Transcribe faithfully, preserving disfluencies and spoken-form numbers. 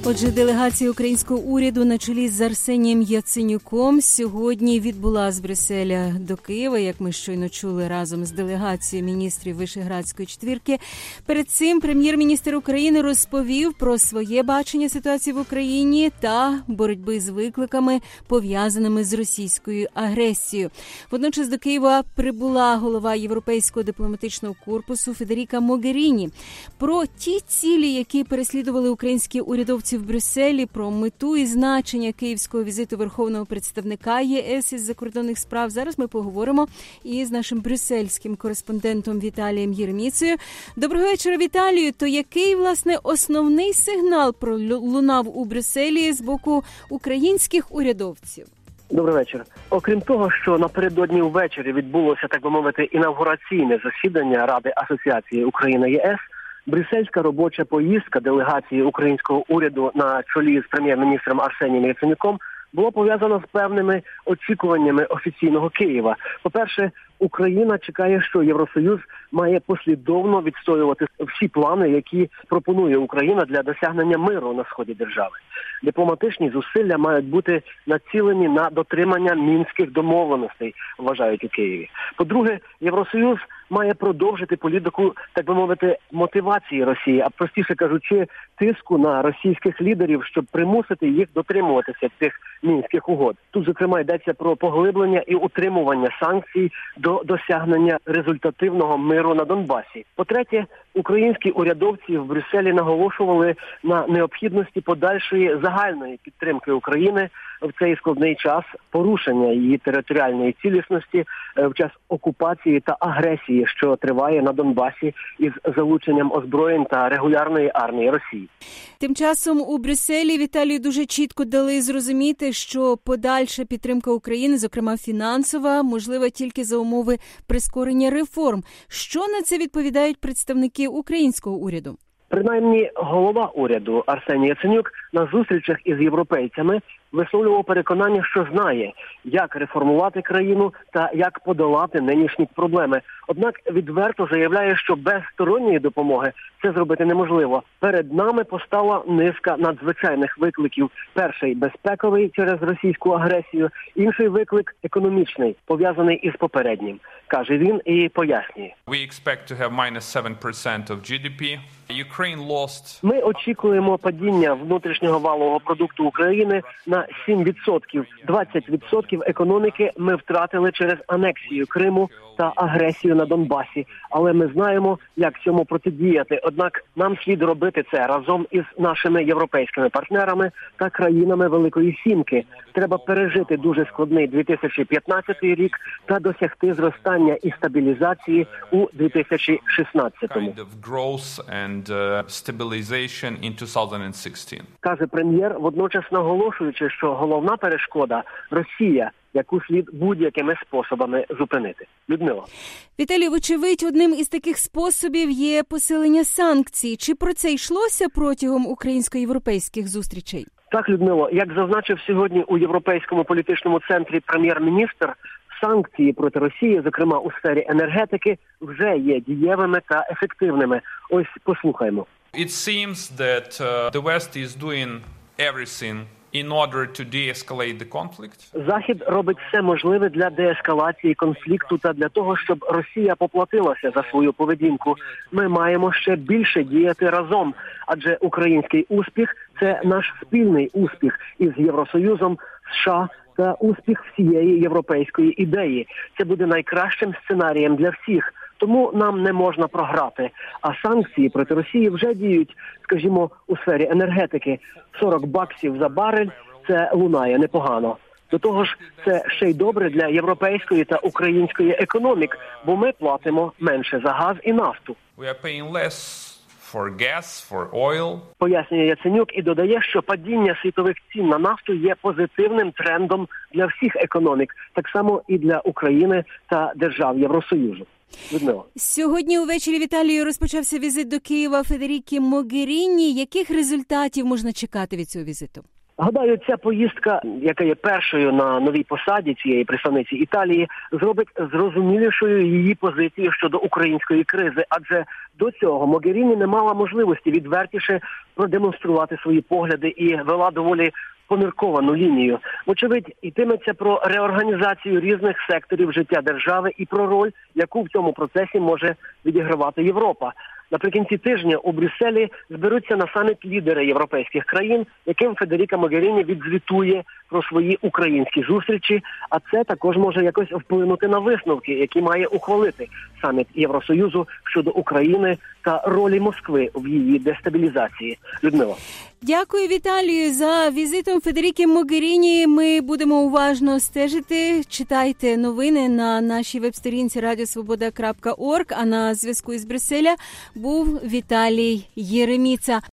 Отже, делегація українського уряду на чолі з Арсенієм Яценюком сьогодні відбула з Брюсселя до Києва, як ми щойно чули, разом з делегацією міністрів Вишеградської четвірки. Перед цим прем'єр-міністр України розповів про своє бачення ситуації в Україні та боротьби з викликами, пов'язаними з російською агресією. Водночас до Києва прибула голова Європейського дипломатичного корпусу Федеріка Могеріні. Про ті цілі, які переслідували українські урядовці в Брюсселі, про мету і значення київського візиту Верховного представника ЄС із закордонних справ. Зараз ми поговоримо із нашим брюссельським кореспондентом Віталієм Єреміцею. Доброго вечора, Віталію. То який, власне, основний сигнал пролунав у Брюсселі з боку українських урядовців? Добрий вечір. Окрім того, що напередодні ввечері відбулося, так би мовити, інавгураційне засідання Ради асоціації Україна-ЄС, брюссельська робоча поїздка делегації українського уряду на чолі з прем'єр-міністром Арсенієм Яценюком було пов'язано з певними очікуваннями офіційного Києва. По-перше, Україна чекає, що Євросоюз має послідовно відстоювати всі плани, які пропонує Україна для досягнення миру на сході держави. Дипломатичні зусилля мають бути націлені на дотримання мінських домовленостей, вважають у Києві. По-друге, Євросоюз має продовжити політику, так би мовити, мотивації Росії, а простіше кажучи, тиску на російських лідерів, щоб примусити їх дотримуватися цих мінських угод. Тут, зокрема, йдеться про поглиблення і утримування санкцій до досягнення результативного миру на Донбасі. По-третє, українські урядовці в Брюсселі наголошували на необхідності подальшої загальної підтримки України в цей складний час, порушення її територіальної цілісності в час окупації та агресії, що триває на Донбасі із залученням озброєнь та регулярної армії Росії. Тим часом у Брюсселі, Віталію, дуже чітко дали зрозуміти, що подальша підтримка України, зокрема фінансова, можлива тільки за умови прискорення реформ. Що на це відповідають представники українського уряду? Принаймні, голова уряду Арсеній Яценюк на зустрічах із європейцями висловлював переконання, що знає, як реформувати країну та як подолати нинішні проблеми. Однак відверто заявляє, що без сторонньої допомоги це зробити неможливо. Перед нами постала низка надзвичайних викликів. Перший – безпековий через російську агресію, інший виклик – економічний, пов'язаний із попереднім, каже він і пояснює. We expect to have minus seven percent of джі ді пі. Ukraine lost... Ми очікуємо падіння внутрішнього валового продукту України на сім відсотків. двадцять відсотків економіки ми втратили через анексію Криму та агресію на Донбасі. Але ми знаємо, як цьому протидіяти. Однак нам слід робити це разом із нашими європейськими партнерами та країнами Великої Сімки. Треба пережити дуже складний дві тисячі п'ятнадцятий рік та досягти зростання і стабілізації у дві тисячі шістнадцятому. Каже прем'єр, водночас наголошуючи, що головна перешкода – Росія, яку слід будь-якими способами зупинити. Людмила. Віталій, вочевидь, одним із таких способів є посилення санкцій. Чи про це йшлося протягом українсько-європейських зустрічей? Так, Людмило, як зазначив сьогодні у Європейському політичному центрі прем'єр-міністр, санкції проти Росії, зокрема у сфері енергетики, вже є дієвими та ефективними. Ось послухаймо. It seems that uh, the West is doing everything in order to de-escalate the conflict. Захід робить все можливе для деескалації конфлікту та для того, щоб Росія поплатилася за свою поведінку. Ми маємо ще більше діяти разом, адже український успіх – це наш спільний успіх із Євросоюзом, США та успіх всієї європейської ідеї. Це буде найкращим сценарієм для всіх. Тому нам не можна програти. А санкції проти Росії вже діють, скажімо, у сфері енергетики. сорок баксів за барель – це лунає непогано. До того ж, це ще й добре для європейської та української економік, бо ми платимо менше за газ і нафту. We are paying less for gas, for oil. Пояснює Яценюк і додає, що падіння світових цін на нафту є позитивним трендом для всіх економік, так само і для України та держав Євросоюзу. Людмила. Сьогодні увечері, Віталію, розпочався візит до Києва Федеріки Могеріні. Яких результатів можна чекати від цього візиту? Гадаю, ця поїздка, яка є першою на новій посаді цієї представниці Італії, зробить зрозумілішою її позицію щодо української кризи, адже до цього Могеріні не мала можливості відвертіше продемонструвати свої погляди і вела доволі помірковану лінію. Вочевидь, йтиметься про реорганізацію різних секторів життя держави і про роль, яку в цьому процесі може відігравати Європа. Наприкінці тижня у Брюсселі зберуться на саміт лідери європейських країн, яким Федеріка Могеріні відзвітує про свої українські зустрічі, а це також може якось вплинути на висновки, які має ухвалити саміт Євросоюзу щодо України та ролі Москви в її дестабілізації. Людмила. Дякую, Віталію, за візитом Федеріки Могеріні. Ми будемо уважно стежити. Читайте новини на нашій веб-сторінці радіо свобода крапка орг, а на зв'язку із Брюсселя був Віталій Єреміца.